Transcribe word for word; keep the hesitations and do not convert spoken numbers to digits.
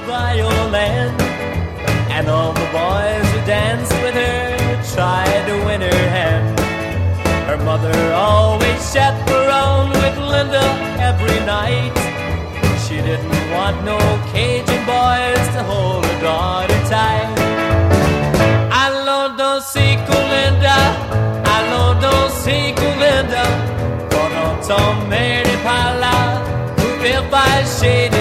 violin, and all the boys who danced with her tried to win her hand. Her mother always chaperoned with Linda every night. She didn't want no Cajun boys to hold her daughter tight. Allo don't see Linda, allo don't see Linda, con Tom Mary Pala, who built by shade.